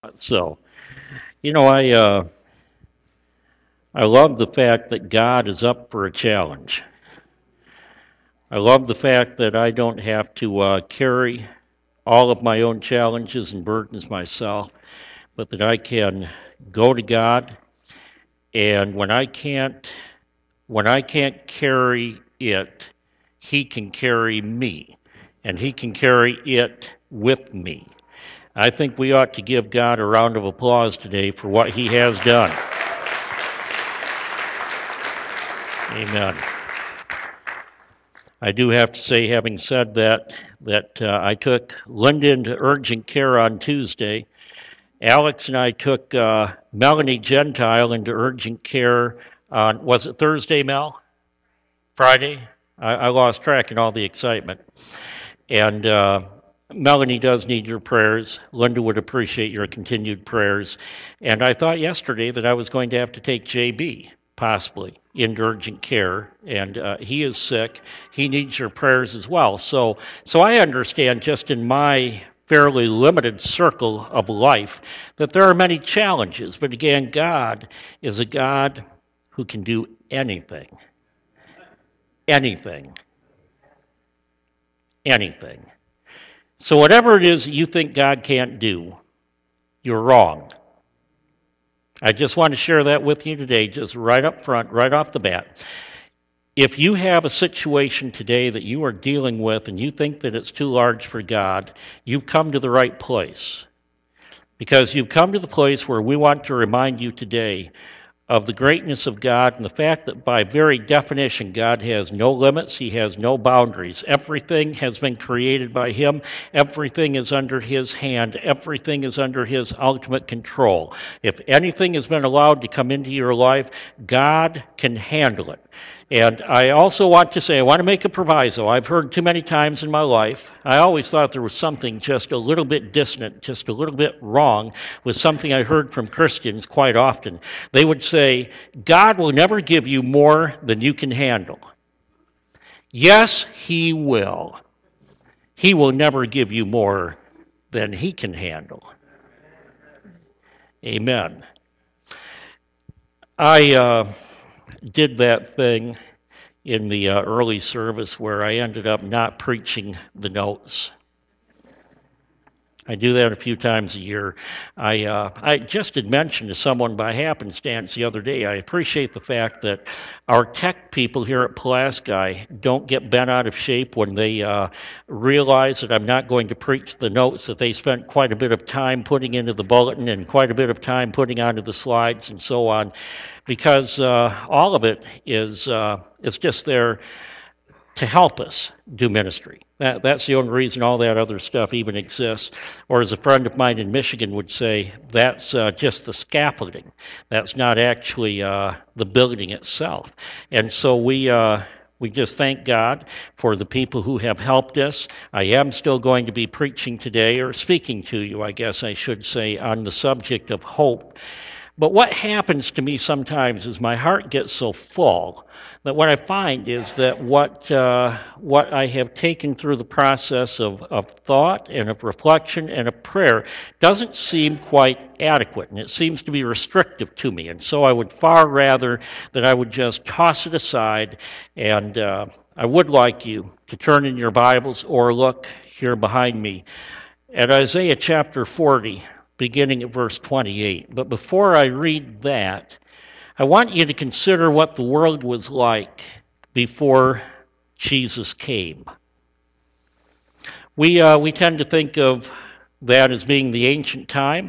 So, you know, I love the fact that God is up for a challenge. I love the fact that I don't have to carry all of my own challenges and burdens myself, but that I can go to God, and when I can't carry it, He can carry me, and He can carry it with me. I think we ought to give God a round of applause today for what He has done. Amen. I do have to say, having said that, I took Linda into urgent care on Tuesday. Alex and I took Melanie Gentile into urgent care on, was it Thursday, Mel? Friday? I lost track in all the excitement. And Melanie does need your prayers. Linda would appreciate your continued prayers. And I thought yesterday that I was going to have to take JB, possibly, into urgent care. And he is sick. He needs your prayers as well. So I understand just in my fairly limited circle of life that there are many challenges. But again, God is a God who can do anything. Anything. Anything. So whatever it is that you think God can't do, you're wrong. I just want to share that with you today, just right up front, right off the bat. If you have a situation today that you are dealing with and you think that it's too large for God, you've come to the right place. Because you've come to the place where we want to remind you today of the greatness of God and the fact that by very definition, God has no limits, He has no boundaries. Everything has been created by Him. Everything is under His hand. Everything is under His ultimate control. If anything has been allowed to come into your life, God can handle it. And I also want to say, I want to make a proviso. I've heard too many times in my life, I always thought there was something just a little bit dissonant, just a little bit wrong with something I heard from Christians quite often. They would say, God will never give you more than you can handle. Yes, He will. He will never give you more than He can handle. Amen. I did that thing in the early service where I ended up not preaching the notes. I do that a few times a year. I just had mentioned to someone by happenstance the other day, I appreciate the fact that our tech people here at Pulaski don't get bent out of shape when they realize that I'm not going to preach the notes that they spent quite a bit of time putting into the bulletin and quite a bit of time putting onto the slides and so on, because all of it is just there to help us do ministry. That's the only reason all that other stuff even exists. Or as a friend of mine in Michigan would say, that's just the scaffolding. That's not actually the building itself. And so we just thank God for the people who have helped us. I am still going to be preaching today, or speaking to you, I guess I should say, on the subject of hope. But what happens to me sometimes is my heart gets so full that what I find is that what I have taken through the process of thought and of reflection and of prayer doesn't seem quite adequate, and it seems to be restrictive to me. And so I would far rather that I would just toss it aside, and I would like you to turn in your Bibles or look here behind me at Isaiah chapter 40, beginning at verse 28. But before I read that, I want you to consider what the world was like before Jesus came. We tend to think of that as being the ancient time.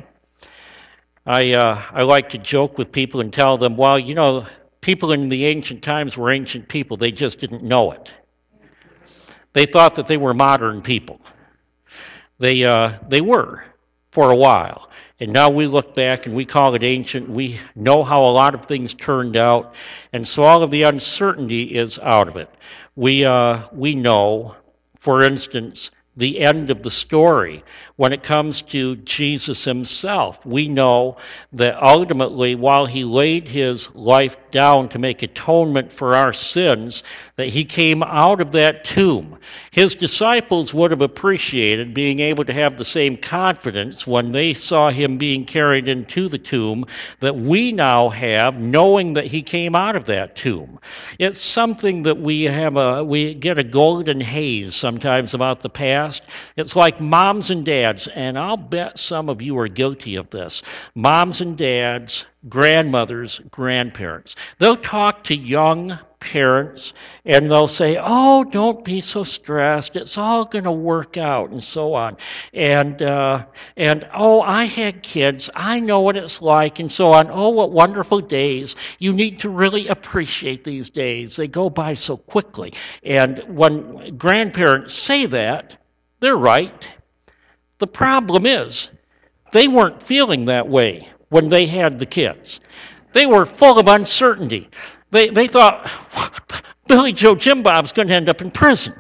I like to joke with people and tell them, well, you know, people in the ancient times were ancient people. They just didn't know it. They thought that they were modern people. They were for a while. And now we look back and we call it ancient. We know how a lot of things turned out. And so all of the uncertainty is out of it. We know, for instance, the end of the story. When it comes to Jesus himself, we know that ultimately, while he laid his life down to make atonement for our sins, that he came out of that tomb. His disciples would have appreciated being able to have the same confidence when they saw him being carried into the tomb that we now have, knowing that he came out of that tomb. It's something that we get a golden haze sometimes about the past. It's like moms and dads, and I'll bet some of you are guilty of this. Moms and dads, grandmothers, grandparents. They'll talk to young parents and they'll say, "Oh, don't be so stressed. It's all going to work out," and so on. And oh, I had kids. I know what it's like, and so on. Oh, what wonderful days. You need to really appreciate these days. They go by so quickly. And when grandparents say that, they're right. The problem is, they weren't feeling that way when they had the kids. They were full of uncertainty. They thought, Billy Joe Jim Bob's going to end up in prison.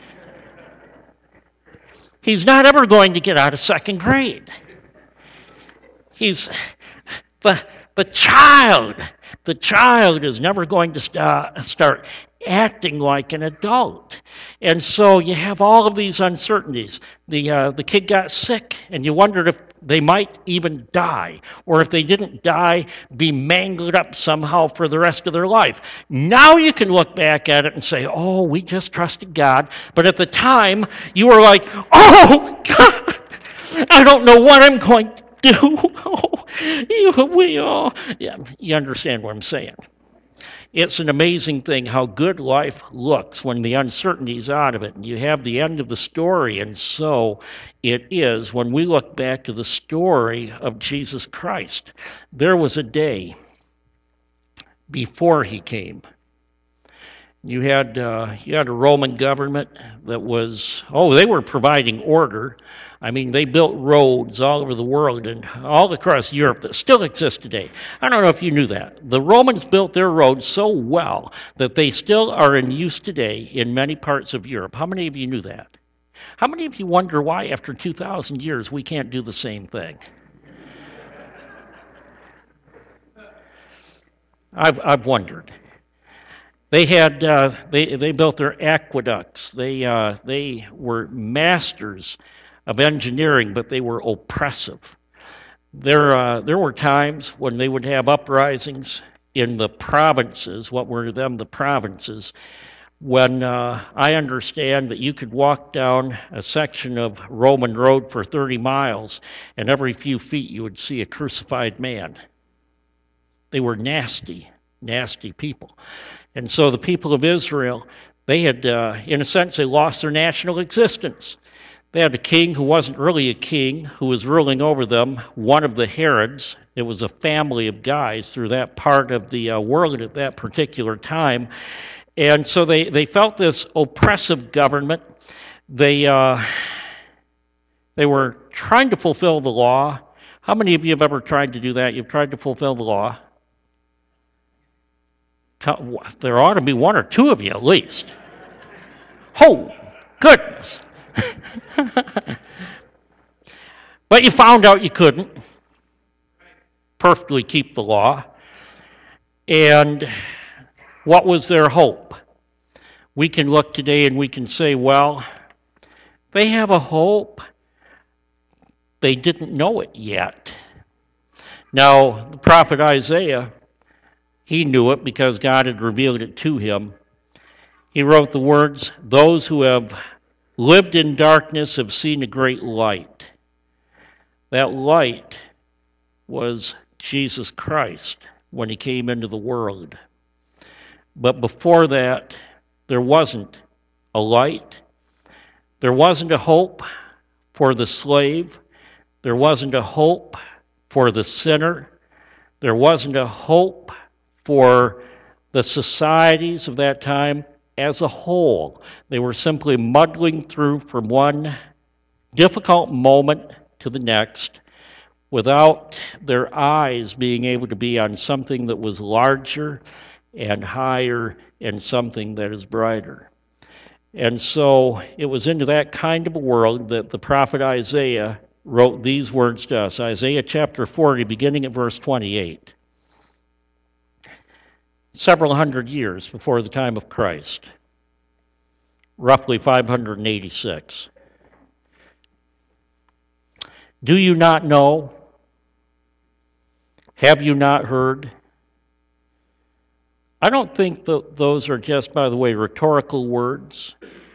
He's not ever going to get out of second grade. He's the child. The child is never going to start acting like an adult. And so you have all of these uncertainties. The kid got sick, and you wondered if they might even die, or if they didn't die, be mangled up somehow for the rest of their life. Now you can look back at it and say, "Oh, we just trusted God." But at the time, you were like, "Oh, God, I don't know what I'm going to do." You understand what I'm saying. It's an amazing thing how good life looks when the uncertainty's out of it and you have the end of the story. And so it is when we look back to the story of Jesus Christ. There was a day before he came. You had a Roman government that was, they were providing order. I mean, they built roads all over the world and all across Europe that still exist today. I don't know if you knew that. The Romans built their roads so well that they still are in use today in many parts of Europe. How many of you knew that? How many of you wonder why after 2,000 years we can't do the same thing? I've wondered. They had they built their aqueducts. They were masters of engineering, but they were oppressive. There were times when they would have uprisings in the provinces. What were to them the provinces? When I understand that you could walk down a section of Roman road for 30 miles, and every few feet you would see a crucified man. They were nasty, nasty people. And so the people of Israel, they had, in a sense, they lost their national existence. They had a king who wasn't really a king, who was ruling over them, one of the Herods. It was a family of guys through that part of the world at that particular time. And so they felt this oppressive government. They were trying to fulfill the law. How many of you have ever tried to do that? You've tried to fulfill the law? There ought to be one or two of you at least. Oh, goodness. But you found out you couldn't perfectly keep the law. And what was their hope? We can look today and we can say, well, they have a hope. They didn't know it yet. Now, the prophet Isaiah, he knew it because God had revealed it to him. He wrote the words, "Those who have lived in darkness have seen a great light." That light was Jesus Christ when he came into the world. But before that, there wasn't a light. There wasn't a hope for the slave. There wasn't a hope for the sinner. There wasn't a hope for the societies of that time as a whole. They were simply muddling through from one difficult moment to the next without their eyes being able to be on something that was larger and higher and something that is brighter. And so it was into that kind of a world that the prophet Isaiah wrote these words to us. Isaiah chapter 40, beginning at verse 28. Several hundred years before the time of Christ, roughly 586. Do you not know? Have you not heard? I don't think that those are just, by the way, rhetorical words.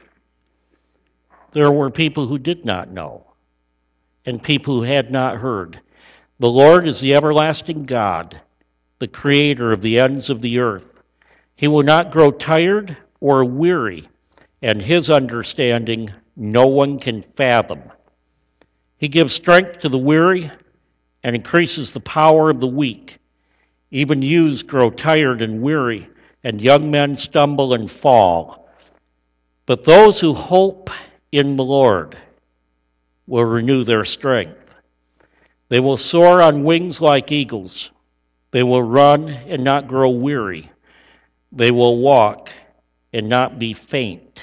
There were people who did not know and people who had not heard. The Lord is the everlasting God, the creator of the ends of the earth. He will not grow tired or weary, and his understanding no one can fathom. He gives strength to the weary and increases the power of the weak. Even youths grow tired and weary, and young men stumble and fall. But those who hope in the Lord will renew their strength. They will soar on wings like eagles. They will run and not grow weary. They will walk and not be faint.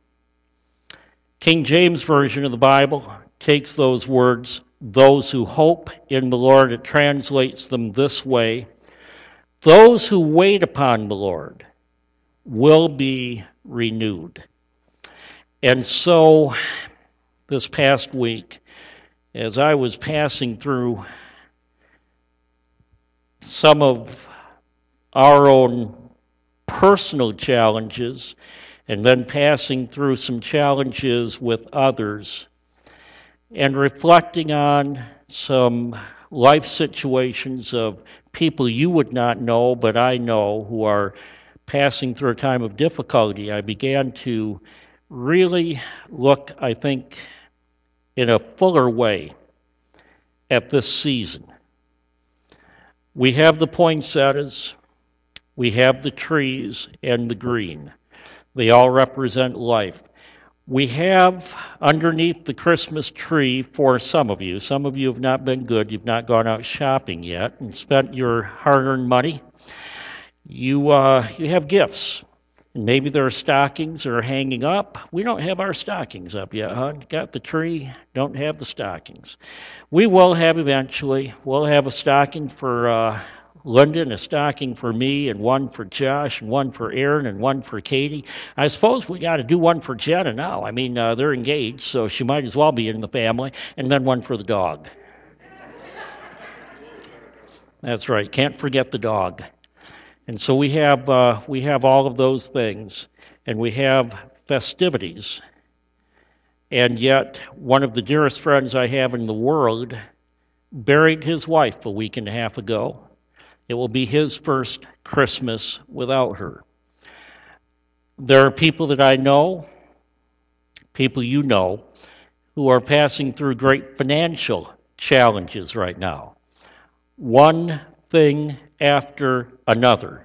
King James Version of the Bible takes those words, those who hope in the Lord, it translates them this way: those who wait upon the Lord will be renewed. And so, this past week, as I was passing through some of our own personal challenges, and then passing through some challenges with others, and reflecting on some life situations of people you would not know, but I know, who are passing through a time of difficulty, I began to really look, I think, in a fuller way at this season. We have the poinsettias, we have the trees and the green. They all represent life. We have underneath the Christmas tree, for some of you have not been good, you've not gone out shopping yet and spent your hard-earned money. You have gifts. And maybe there are stockings that are hanging up. We don't have our stockings up yet, huh? Got the tree, don't have the stockings. We will have eventually. We'll have a stocking for Linda, and a stocking for me, and one for Josh, and one for Aaron, and one for Katie. I suppose we got to do one for Jenna now. I mean, they're engaged, so she might as well be in the family, and then one for the dog. That's right, can't forget the dog. And so we have all of those things, and we have festivities. And yet, one of the dearest friends I have in the world buried his wife a week and a half ago. It will be his first Christmas without her. There are people that I know, people you know, who are passing through great financial challenges right now. One thing after another.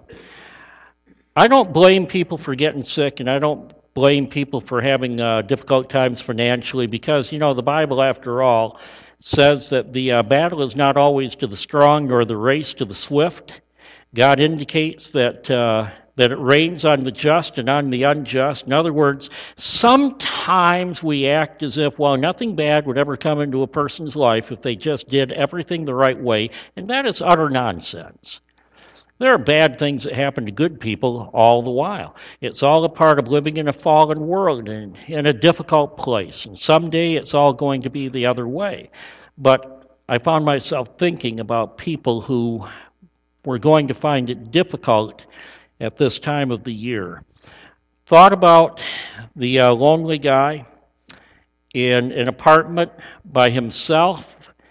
I don't blame people for getting sick, and I don't blame people for having difficult times financially, because, you know, the Bible, after all, says that the battle is not always to the strong, nor the race to the swift. God indicates that it rains on the just and on the unjust. In other words, sometimes we act as if, well, nothing bad would ever come into a person's life if they just did everything the right way, and that is utter nonsense. There are bad things that happen to good people all the while. It's all a part of living in a fallen world and in a difficult place. And someday it's all going to be the other way. But I found myself thinking about people who were going to find it difficult at this time of the year. Thought about the lonely guy in an apartment by himself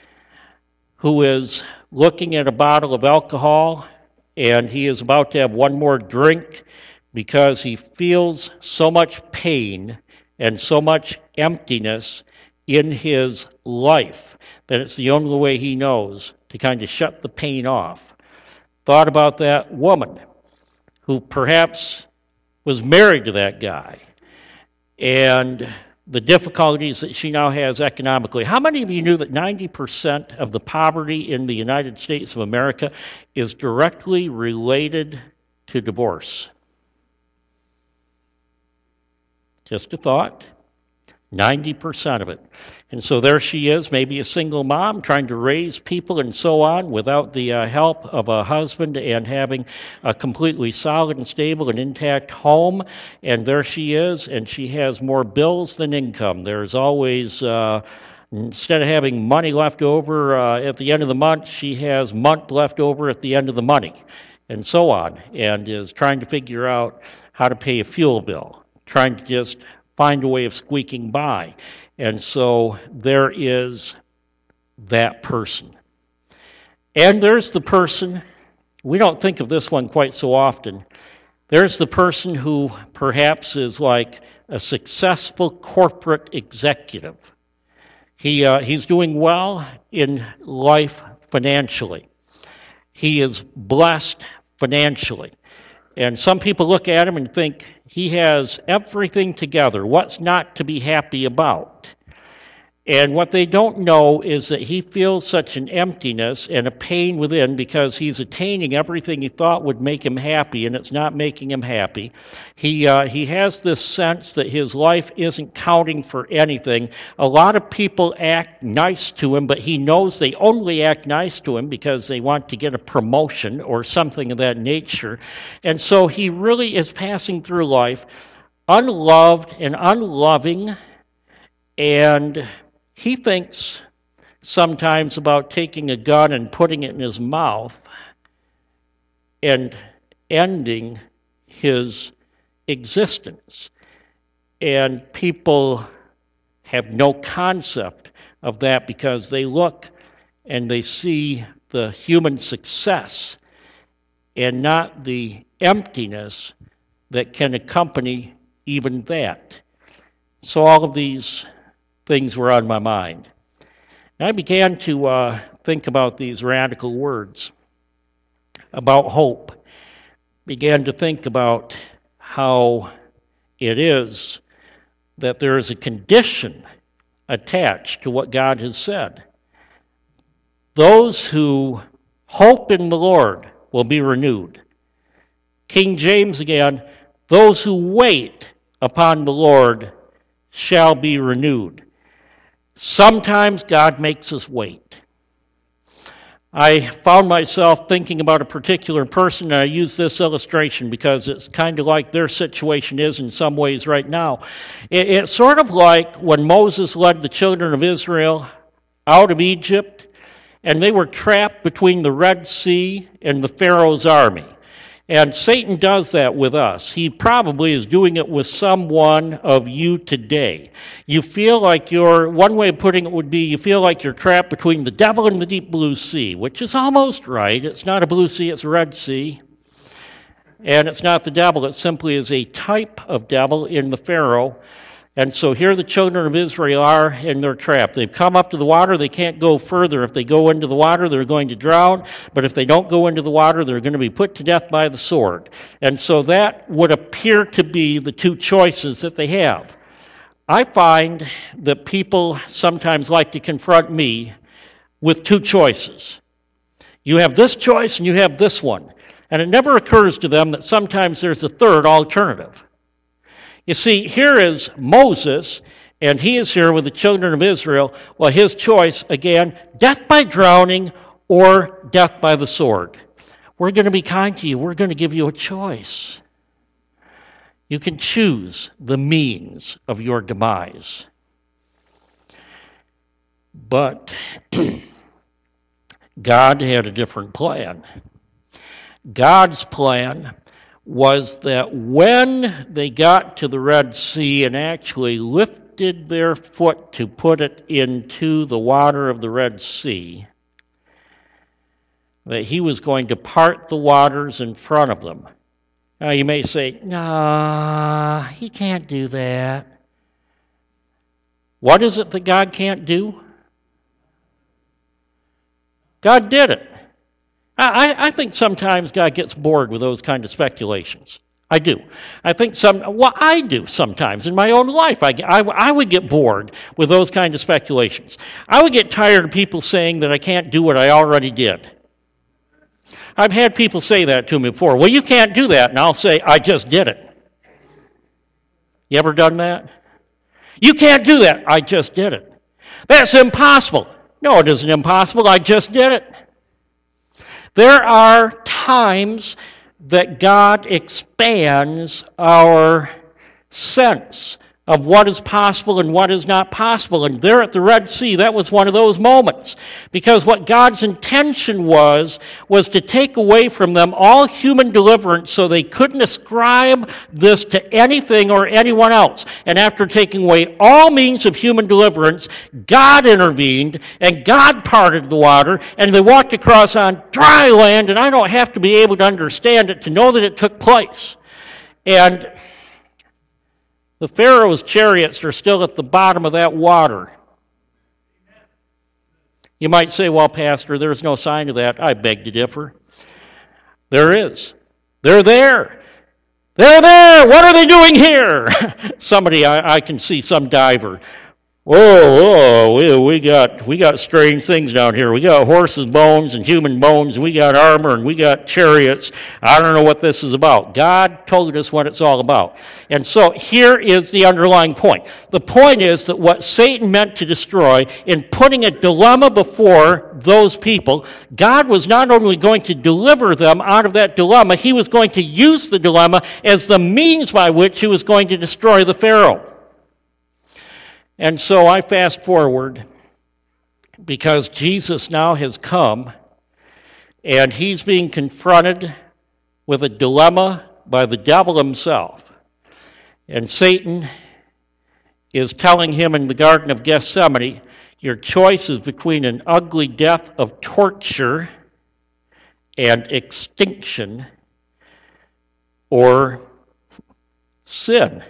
who is looking at a bottle of alcohol, and he is about to have one more drink because he feels so much pain and so much emptiness in his life that it's the only way he knows to kind of shut the pain off. Thought about that woman who perhaps was married to that guy and the difficulties that she now has economically. How many of you knew that 90% of the poverty in the United States of America is directly related to divorce? Just a thought. 90% of it. And so there she is, maybe a single mom trying to raise people and so on without the help of a husband and having a completely solid and stable and intact home. And there she is, and she has more bills than income. There's always, instead of having money left over at the end of the month, she has month left over at the end of the money, and so on, and is trying to figure out how to pay a fuel bill, trying to just find a way of squeaking by. And so there is that person. And there's the person, we don't think of this one quite so often, there's the person who perhaps is like a successful corporate executive. He's doing well in life financially. He is blessed financially. And some people look at him and think he has everything together. What's not to be happy about? And what they don't know is that he feels such an emptiness and a pain within because he's attaining everything he thought would make him happy, and it's not making him happy. He has this sense that his life isn't counting for anything. A lot of people act nice to him, but he knows they only act nice to him because they want to get a promotion or something of that nature. And so he really is passing through life unloved and unloving, and he thinks sometimes about taking a gun and putting it in his mouth and ending his existence. And people have no concept of that because they look and they see the human success and not the emptiness that can accompany even that. So all of these things were on my mind. And I began to think about these radical words about hope. Began to think about how it is that there is a condition attached to what God has said. Those who hope in the Lord will be renewed. King James again, those who wait upon the Lord shall be renewed. Sometimes God makes us wait. I found myself thinking about a particular person, and I use this illustration because it's kind of like their situation is in some ways right now. It's sort of like when Moses led the children of Israel out of Egypt, and they were trapped between the Red Sea and the Pharaoh's army. And Satan does that with us. He probably is doing it with someone of you today. You feel like one way of putting it would be, you feel like you're trapped between the devil and the deep blue sea, which is almost right. It's not a blue sea, it's a Red Sea. And it's not the devil, it simply is a type of devil in the Pharaoh. And so here the children of Israel are, and they're trapped. They've come up to the water, they can't go further. If they go into the water, they're going to drown. But if they don't go into the water, they're going to be put to death by the sword. And so that would appear to be the two choices that they have. I find that people sometimes like to confront me with two choices. You have this choice and you have this one. And it never occurs to them that sometimes there's a third alternative. You see, here is Moses, and he is here with the children of Israel. Well, his choice, again, death by drowning or death by the sword. We're going to be kind to you. We're going to give you a choice. You can choose the means of your demise. But God had a different plan. God's plan was that when they got to the Red Sea and actually lifted their foot to put it into the water of the Red Sea, that he was going to part the waters in front of them. Now you may say, nah, he can't do that. What is it that God can't do? God did it. I think sometimes God gets bored with those kind of speculations. I do. I do sometimes in my own life. I would get bored with those kind of speculations. I would get tired of people saying that I can't do what I already did. I've had people say that to me before. Well, you can't do that. And I'll say, I just did it. You ever done that? You can't do that. I just did it. That's impossible. No, it isn't impossible. I just did it. There are times that God expands our sense of what is possible and what is not possible. And there at the Red Sea, that was one of those moments. Because what God's intention was to take away from them all human deliverance so they couldn't ascribe this to anything or anyone else. And after taking away all means of human deliverance, God intervened and God parted the water and they walked across on dry land, and I don't have to be able to understand it to know that it took place. And the Pharaoh's chariots are still at the bottom of that water. You might say, well, Pastor, there's no sign of that. I beg to differ. There is. They're there. They're there. What are they doing here? Somebody, I can see some diver. We got strange things down here. We got horses' bones and human bones, and we got armor, and we got chariots. I don't know what this is about. God told us what it's all about. And so here is the underlying point. The point is that what Satan meant to destroy, in putting a dilemma before those people, God was not only going to deliver them out of that dilemma, he was going to use the dilemma as the means by which he was going to destroy the Pharaoh. And so I fast forward because Jesus now has come and he's being confronted with a dilemma by the devil himself. And Satan is telling him in the Garden of Gethsemane, your choice is between an ugly death of torture and extinction or sin.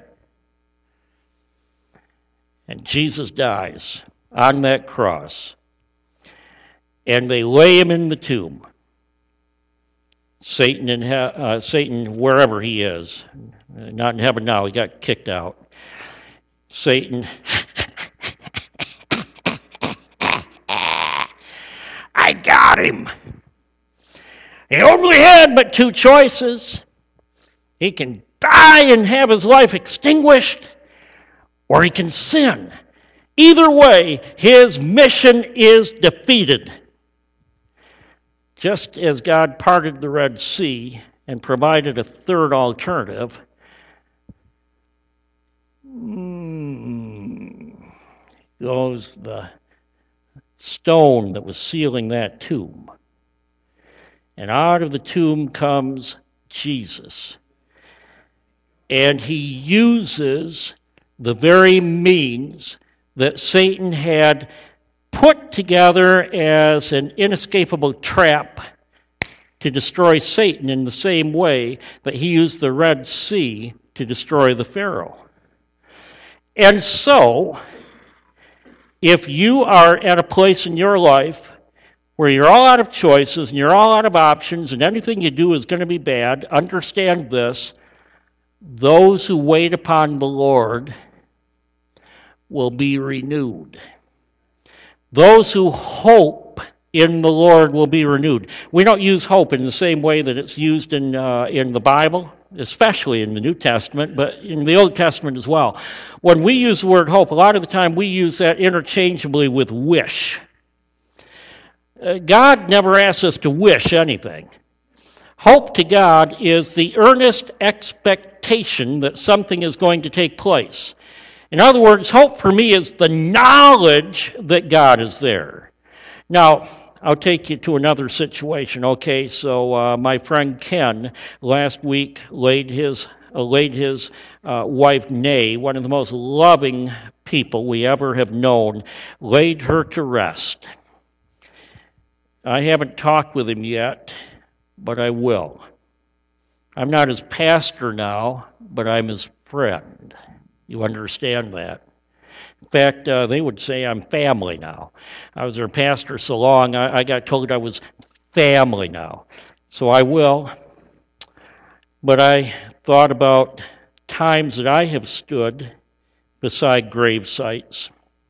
And Jesus dies on that cross. And they lay him in the tomb. Satan, wherever he is, not in heaven now, he got kicked out. Satan, I got him. He only had but two choices. He can die and have his life extinguished, or he can sin. Either way, his mission is defeated. Just as God parted the Red Sea and provided a third alternative, goes the stone that was sealing that tomb. And out of the tomb comes Jesus. And he uses the very means that Satan had put together as an inescapable trap to destroy Satan in the same way that he used the Red Sea to destroy the Pharaoh. And so, if you are at a place in your life where you're all out of choices and you're all out of options and anything you do is going to be bad, understand this: those who wait upon the Lord will be renewed. Those who hope in the Lord will be renewed. We don't use hope in the same way that it's used in the Bible, especially in the New Testament, but in the Old Testament as well. When we use the word hope, a lot of the time we use that interchangeably with wish. God never asks us to wish anything. Hope to God is the earnest expectation that something is going to take place. In other words, hope for me is the knowledge that God is there. Now, I'll take you to another situation. Okay, so my friend Ken last week laid his wife Nay, one of the most loving people we ever have known, laid her to rest. I haven't talked with him yet, but I will. I'm not his pastor now, but I'm his friend. You understand that? In fact, they would say I'm family now. I was their pastor so long, I got told I was family now. So I will. But I thought about times that I have stood beside grave sites,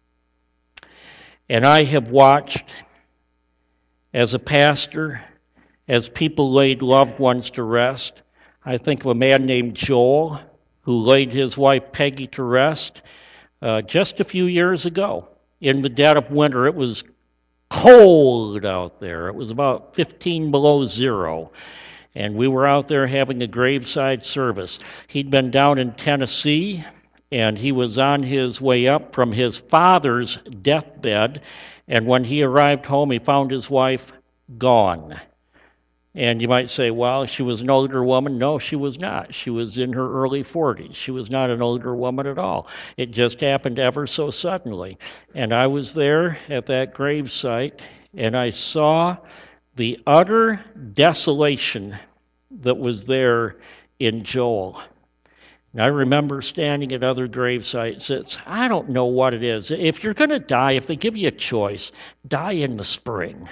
and I have watched as a pastor, as people laid loved ones to rest. I think of a man named Joel, who laid his wife Peggy to rest just a few years ago. In the dead of winter, it was cold out there. It was about 15 below zero. And we were out there having a graveside service. He'd been down in Tennessee, and he was on his way up from his father's deathbed. And when he arrived home, he found his wife gone. And you might say, well, she was an older woman. No, she was not. She was in her early 40s. She was not an older woman at all. It just happened ever so suddenly. And I was there at that gravesite, and I saw the utter desolation that was there in Joel. And I remember standing at other gravesites. I don't know what it is. If you're going to die, if they give you a choice, die in the spring.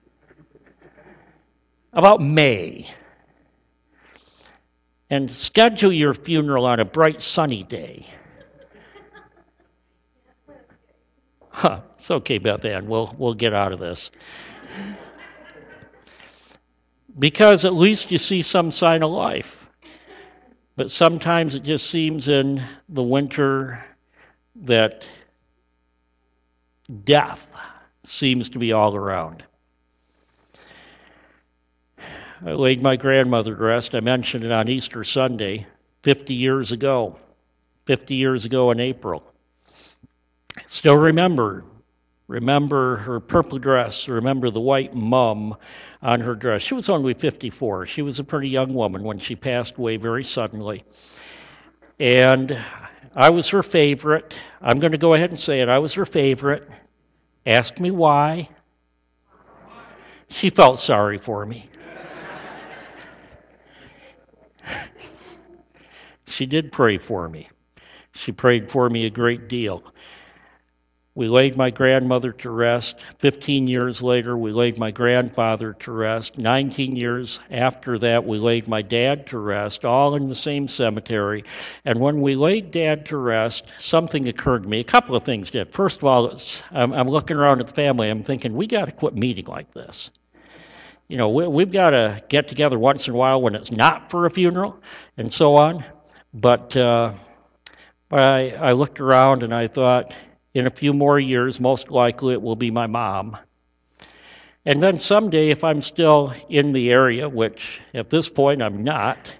About May. And schedule your funeral on a bright sunny day. It's okay, Beth Ann. We'll get out of this. Because at least you see some sign of life. But sometimes it just seems in the winter that death seems to be all around. I laid my grandmother to rest. I mentioned it on Easter Sunday, 50 years ago. 50 years ago in April. Still remember her purple dress, remember the white mum on her dress. She was only 54. She was a pretty young woman when she passed away very suddenly. And I was her favorite. I'm going to go ahead and say it. I was her favorite. Ask me why. She felt sorry for me. She did pray for me. She prayed for me a great deal. We laid my grandmother to rest. 15 years later, we laid my grandfather to rest. 19 years after that, we laid my dad to rest, all in the same cemetery. And when we laid Dad to rest, something occurred to me. A couple of things did. First of all, I'm looking around at the family. I'm thinking, we got to quit meeting like this. You know, we've got to get together once in a while when it's not for a funeral and so on. But I looked around and I thought, in a few more years, most likely it will be my mom. And then someday, if I'm still in the area, which at this point I'm not,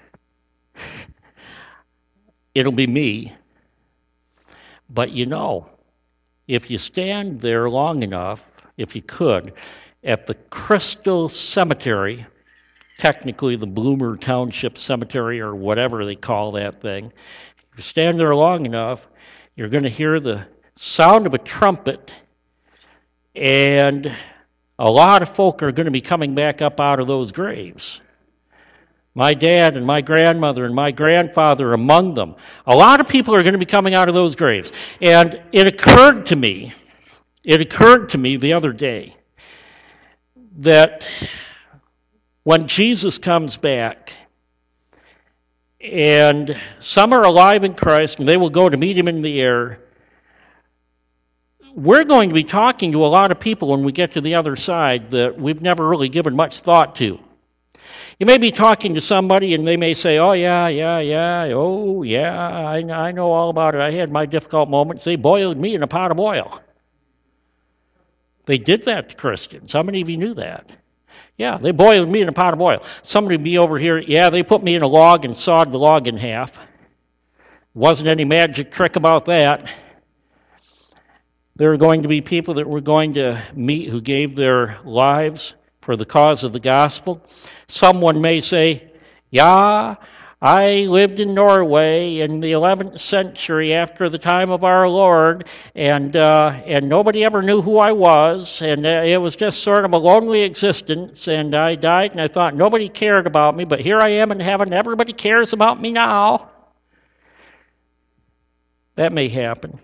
it'll be me. But you know, if you stand there long enough, if you could, at the Crystal Cemetery, technically the Bloomer Township Cemetery or whatever they call that thing, if you stand there long enough, you're going to hear the sound of a trumpet, and a lot of folk are going to be coming back up out of those graves. My dad and my grandmother and my grandfather among them. A lot of people are going to be coming out of those graves. And it occurred to me the other day that when Jesus comes back, and some are alive in Christ, and they will go to meet him in the air, we're going to be talking to a lot of people when we get to the other side that we've never really given much thought to. You may be talking to somebody and they may say, oh, yeah, I know all about it. I had my difficult moments. They boiled me in a pot of oil. They did that to Christians. How many of you knew that? Yeah, they boiled me in a pot of oil. Somebody would be over here, yeah, they put me in a log and sawed the log in half. Wasn't any magic trick about that. There are going to be people that we're going to meet who gave their lives for the cause of the gospel. Someone may say, yeah, I lived in Norway in the 11th century after the time of our Lord, and nobody ever knew who I was, and it was just sort of a lonely existence, and I died, and I thought nobody cared about me, but here I am in heaven, everybody cares about me now. That may happen.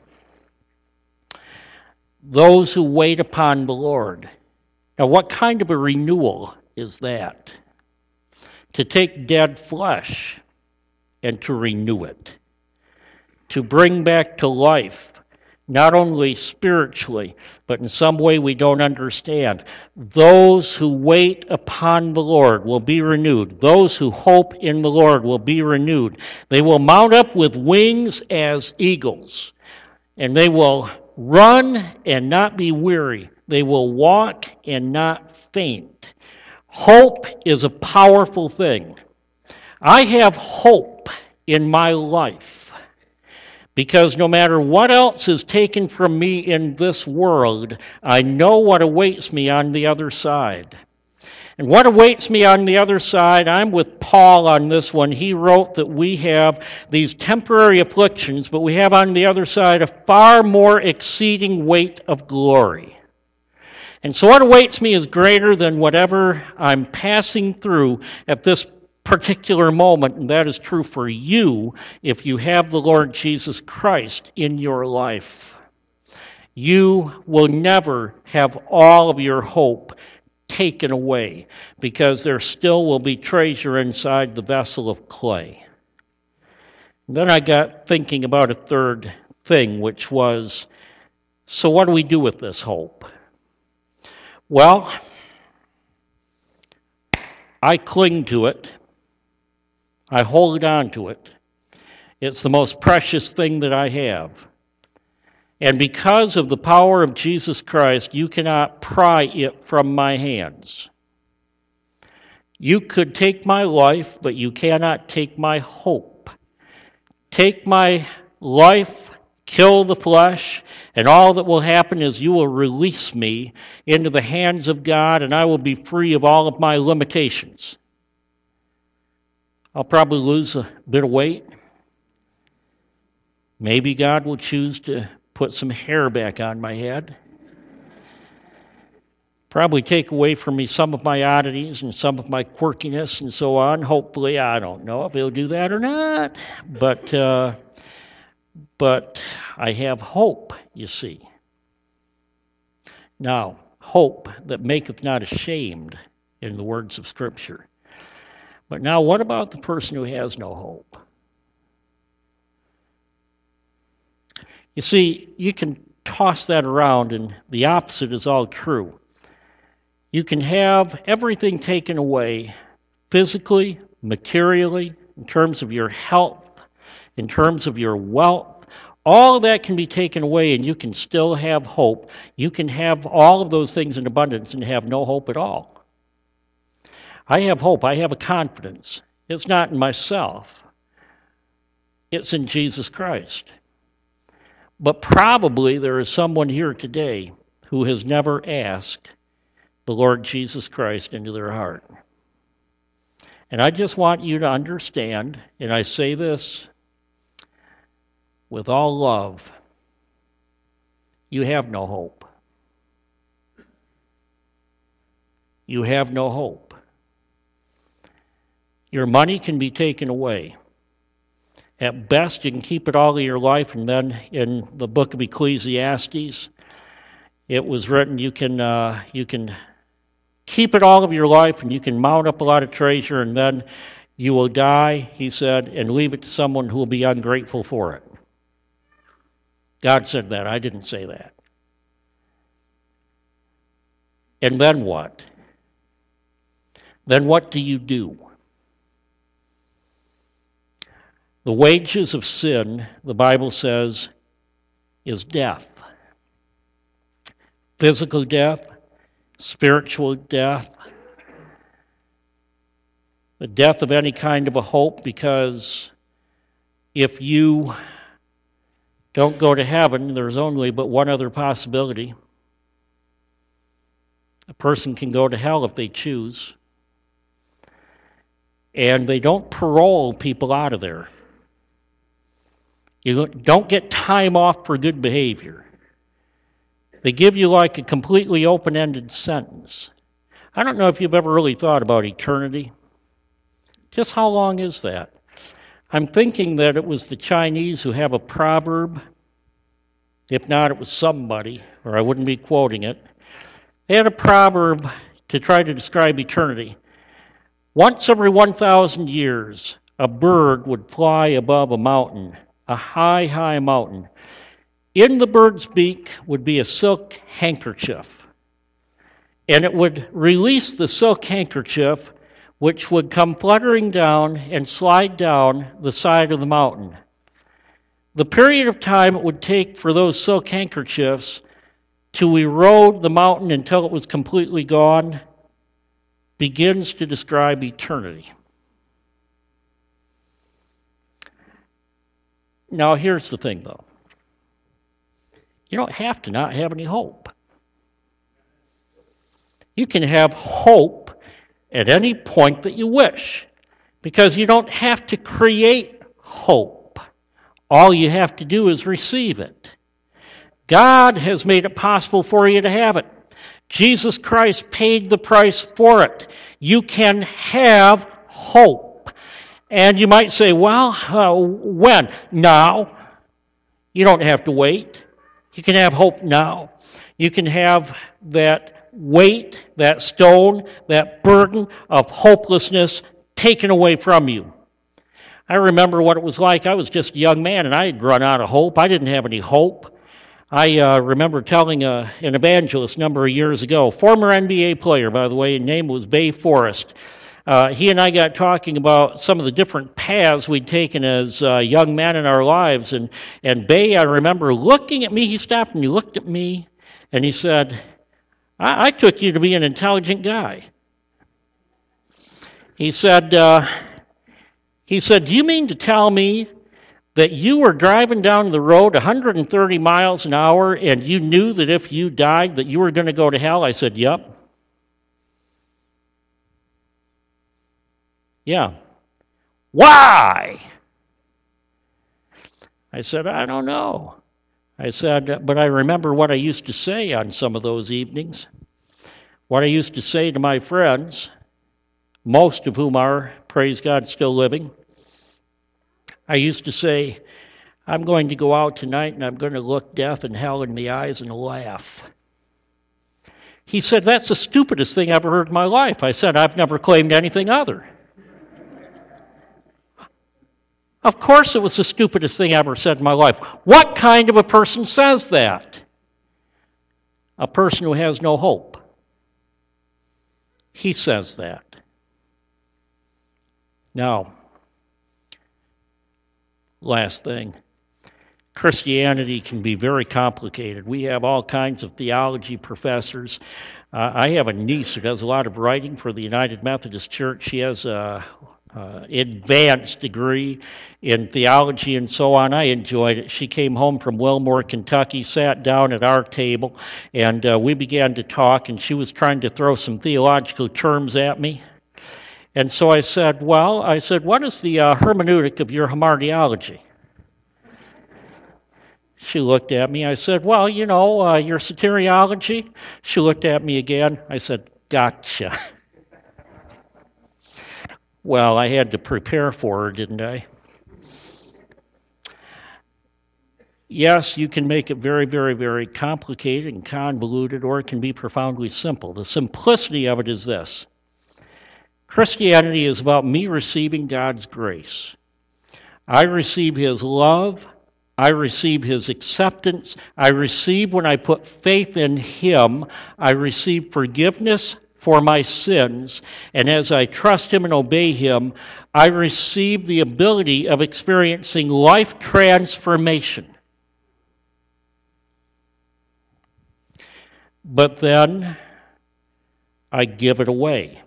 Those who wait upon the Lord. Now, what kind of a renewal is that? To take dead flesh and to renew it. To bring back to life not only spiritually, but in some way we don't understand. Those who wait upon the Lord will be renewed. Those who hope in the Lord will be renewed. They will mount up with wings as eagles, and they will run and not be weary. They will walk and not faint. Hope is a powerful thing. I have hope in my life. Because no matter what else is taken from me in this world, I know what awaits me on the other side. And what awaits me on the other side, I'm with Paul on this one. He wrote that we have these temporary afflictions, but we have on the other side a far more exceeding weight of glory. And so what awaits me is greater than whatever I'm passing through at this particular moment, and that is true for you if you have the Lord Jesus Christ in your life. You will never have all of your hope taken away, because there still will be treasure inside the vessel of clay. And then I got thinking about a third thing, which was, so what do we do with this hope? Well, I cling to it. I hold on to it. It's the most precious thing that I have. And because of the power of Jesus Christ, you cannot pry it from my hands. You could take my life, but you cannot take my hope. Take my life, kill the flesh, and all that will happen is you will release me into the hands of God, and I will be free of all of my limitations. I'll probably lose a bit of weight. Maybe God will choose to put some hair back on my head. Probably take away from me some of my oddities and some of my quirkiness and so on. Hopefully, I don't know if he'll do that or not. But I have hope, you see. Now, hope that maketh not ashamed, in the words of Scripture. But now, what about the person who has no hope? You see, you can toss that around, and the opposite is all true. You can have everything taken away, physically, materially, in terms of your health, in terms of your wealth. All of that can be taken away, and you can still have hope. You can have all of those things in abundance and have no hope at all. I have hope. I have a confidence. It's not in myself. It's in Jesus Christ. But probably there is someone here today who has never asked the Lord Jesus Christ into their heart. And I just want you to understand, and I say this with all love, you have no hope. You have no hope. Your money can be taken away. At best, you can keep it all of your life, and then in the book of Ecclesiastes, it was written you can keep it all of your life, and you can mount up a lot of treasure, and then you will die, he said, and leave it to someone who will be ungrateful for it. God said that. I didn't say that. And then what? Then what do you do? The wages of sin, the Bible says, is death. Physical death, spiritual death, the death of any kind of a hope, because if you don't go to heaven, there's only but one other possibility. A person can go to hell if they choose. And they don't parole people out of there. You don't get time off for good behavior. They give you like a completely open-ended sentence. I don't know if you've ever really thought about eternity. Just how long is that? I'm thinking that it was the Chinese who have a proverb. If not, it was somebody, or I wouldn't be quoting it. They had a proverb to try to describe eternity. Once every 1,000 years, a bird would fly above a mountain, a high, high mountain. In the bird's beak would be a silk handkerchief, and it would release the silk handkerchief, which would come fluttering down and slide down the side of the mountain. The period of time it would take for those silk handkerchiefs to erode the mountain until it was completely gone begins to describe eternity. Now, here's the thing, though. You don't have to not have any hope. You can have hope at any point that you wish, because you don't have to create hope. All you have to do is receive it. God has made it possible for you to have it. Jesus Christ paid the price for it. You can have hope. And you might say, well, when? Now. You don't have to wait. You can have hope now. You can have that weight, that stone, that burden of hopelessness taken away from you. I remember what it was like. I was just a young man, and I had run out of hope. I didn't have any hope. I remember telling an evangelist a number of years ago, former NBA player, by the way, his name was Bay Forrest. He and I got talking about some of the different paths we'd taken as young men in our lives. And Bay, I remember looking at me. He stopped and he looked at me, and he said, I took you to be an intelligent guy. He said, do you mean to tell me that you were driving down the road 130 miles an hour and you knew that if you died that you were going to go to hell? I said, yep. Yeah. Why? I said, I don't know. I said, but I remember what I used to say on some of those evenings. What I used to say to my friends, most of whom are, praise God, still living. I used to say, I'm going to go out tonight and I'm going to look death and hell in the eyes and laugh. He said, that's the stupidest thing I ever heard in my life. I said, I've never claimed anything other. Of course it was the stupidest thing I ever said in my life. What kind of a person says that? A person who has no hope. He says that. Now, last thing. Christianity can be very complicated. We have all kinds of theology professors. I have a niece who does a lot of writing for the United Methodist Church. She has a advanced degree in theology and so on. I enjoyed it. She came home from Wilmore, Kentucky, sat down at our table, and we began to talk, and she was trying to throw some theological terms at me. And so I said, what is the hermeneutic of your hamartiology? She looked at me. I said, your soteriology. She looked at me again. I said, gotcha. Well, I had to prepare for her, didn't I? Yes, you can make it very, very, very complicated and convoluted, or it can be profoundly simple. The simplicity of it is this. Christianity is about me receiving God's grace. I receive His love. I receive His acceptance. I receive, when I put faith in Him, I receive forgiveness for my sins. And as I trust Him and obey Him, I receive the ability of experiencing life transformation. But then I give it away.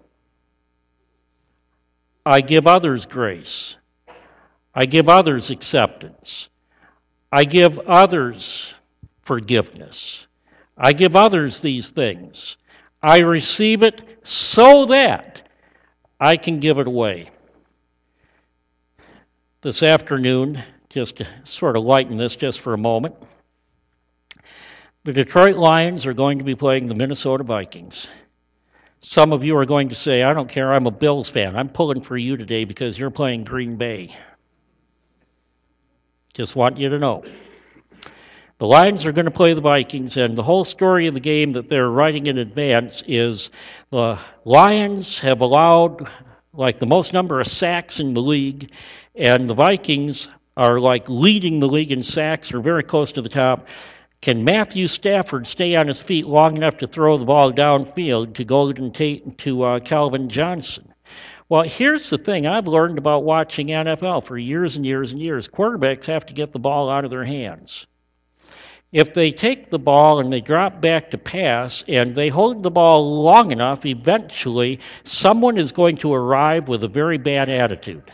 I give others grace. I give others acceptance. I give others forgiveness. I give others these things. I receive it so that I can give it away. This afternoon, just to sort of lighten this just for a moment, the Detroit Lions are going to be playing the Minnesota Vikings. Some of you are going to say, I don't care, I'm a Bills fan. I'm pulling for you today because you're playing Green Bay. Just want you to know. The Lions are going to play the Vikings, and the whole story of the game that they're writing in advance is the Lions have allowed like the most number of sacks in the league, and the Vikings are like leading the league in sacks or very close to the top. Can Matthew Stafford stay on his feet long enough to throw the ball downfield to Golden Tate and to Calvin Johnson? Well, here's the thing I've learned about watching NFL for years and years and years. Quarterbacks have to get the ball out of their hands. If they take the ball and they drop back to pass and they hold the ball long enough, eventually someone is going to arrive with a very bad attitude.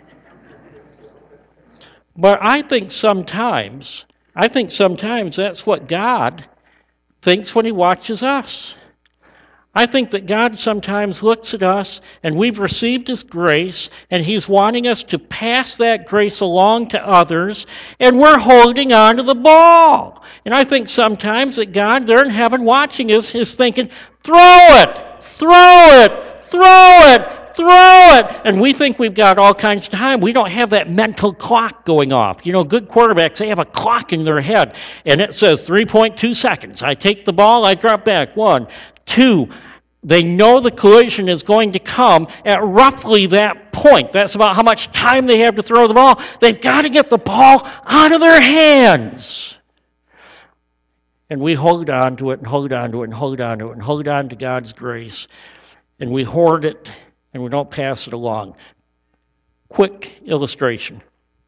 But I think sometimes that's what God thinks when he watches us. I think that God sometimes looks at us and we've received his grace and he's wanting us to pass that grace along to others and we're holding on to the ball. And I think sometimes that God there in heaven watching us is thinking, throw it, throw it, throw it, throw it. And we think we've got all kinds of time. We don't have that mental clock going off. You know, good quarterbacks, they have a clock in their head and it says 3.2 seconds. I take the ball, I drop back. 1, 2. They know the collision is going to come at roughly that point. That's about how much time they have to throw the ball. They've got to get the ball out of their hands. And we hold on to it and hold on to it and hold on to it and hold on to God's grace. And we hoard it and we don't pass it along. Quick illustration.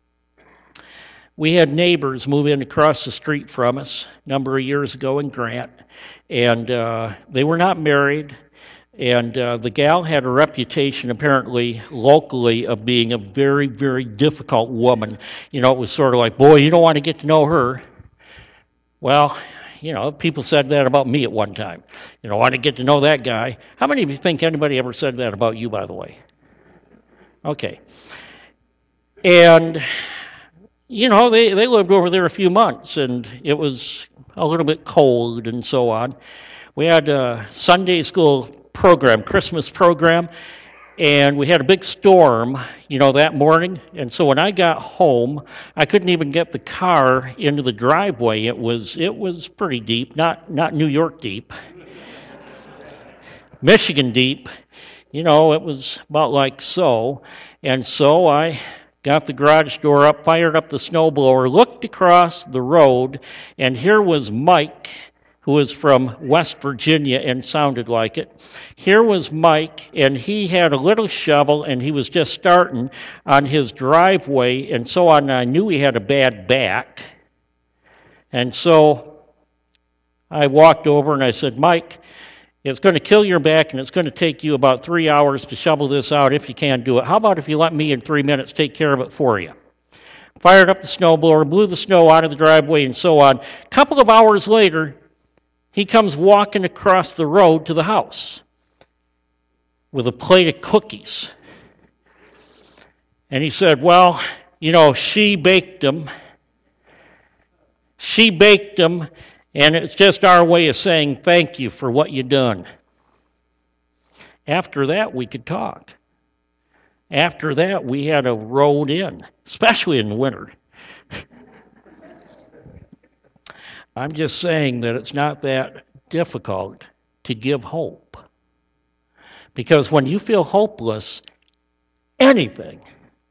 We had neighbors move in across the street from us a number of years ago in Grant. And they were not married, and the gal had a reputation apparently locally of being a very, very difficult woman. You know, it was sort of like, boy, you don't want to get to know her. Well, you know, people said that about me at one time. You know, I want to get to know that guy. How many of you think anybody ever said that about you, by the way? Okay. And you know, they lived over there a few months, and it was a little bit cold and so on. We had a Sunday school program, Christmas program, and we had a big storm, you know, that morning. And so when I got home, I couldn't even get the car into the driveway. It was pretty deep, not New York deep, Michigan deep. You know, it was about like so. And so I got the garage door up, fired up the snowblower, looked across the road, and here was Mike, who was from West Virginia and sounded like it. Here was Mike, and he had a little shovel, and he was just starting on his driveway, and so on. I knew he had a bad back. And so I walked over and I said, Mike, it's going to kill your back, and it's going to take you about 3 hours to shovel this out if you can do it. How about if you let me in 3 minutes take care of it for you? Fired up the snowblower, blew the snow out of the driveway, and so on. A couple of hours later, he comes walking across the road to the house with a plate of cookies. And he said, well, you know, she baked them. She baked them. And it's just our way of saying thank you for what you done. After that, we could talk. After that, we had a road in, especially in the winter. I'm just saying that it's not that difficult to give hope. Because when you feel hopeless, anything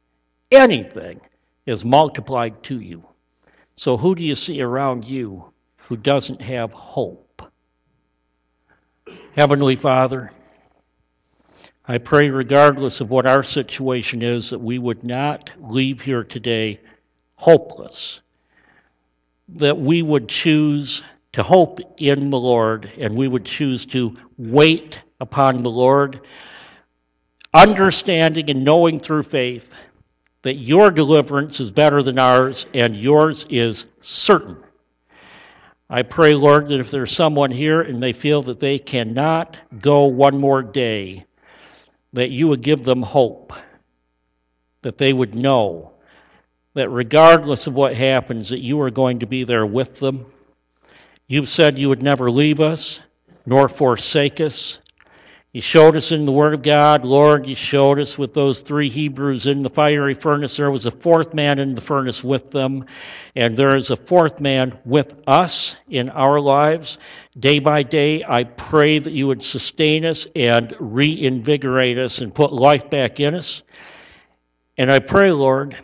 is multiplied to you. So who do you see around you who doesn't have hope? Heavenly Father, I pray regardless of what our situation is, that we would not leave here today hopeless, that we would choose to hope in the Lord, and we would choose to wait upon the Lord, understanding and knowing through faith that your deliverance is better than ours and yours is certain. I pray, Lord, that if there's someone here and they feel that they cannot go one more day, that you would give them hope, that they would know that regardless of what happens, that you are going to be there with them. You've said you would never leave us nor forsake us. You showed us in the Word of God, Lord, you showed us with those 3 Hebrews in the fiery furnace. There was a 4th man in the furnace with them, and there is a 4th man with us in our lives. Day by day, I pray that you would sustain us and reinvigorate us and put life back in us. And I pray, Lord,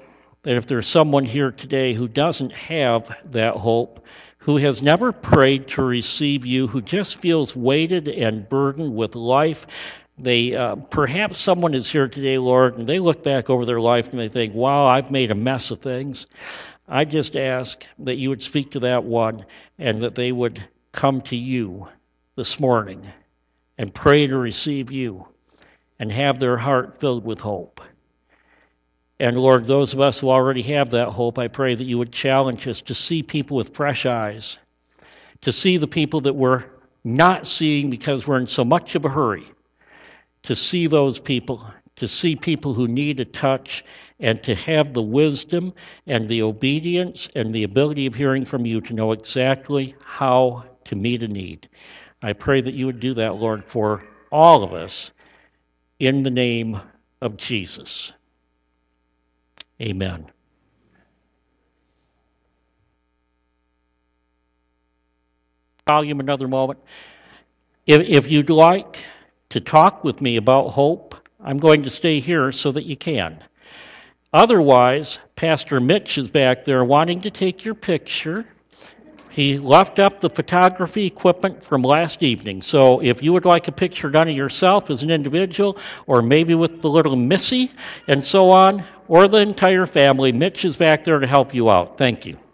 that if there's someone here today who doesn't have that hope, who has never prayed to receive you, who just feels weighted and burdened with life, perhaps someone is here today, Lord, and they look back over their life and they think, wow, I've made a mess of things. I just ask that you would speak to that one and that they would come to you this morning and pray to receive you and have their heart filled with hope. And Lord, those of us who already have that hope, I pray that you would challenge us to see people with fresh eyes, to see the people that we're not seeing because we're in so much of a hurry, to see those people, to see people who need a touch, and to have the wisdom and the obedience and the ability of hearing from you to know exactly how to meet a need. I pray that you would do that, Lord, for all of us in the name of Jesus. Amen. Volume another moment. If you'd like to talk with me about hope, I'm going to stay here so that you can. Otherwise, Pastor Mitch is back there wanting to take your picture. He left up the photography equipment from last evening. So if you would like a picture done of yourself as an individual, or maybe with the little Missy and so on, or the entire family, Mitch is back there to help you out. Thank you.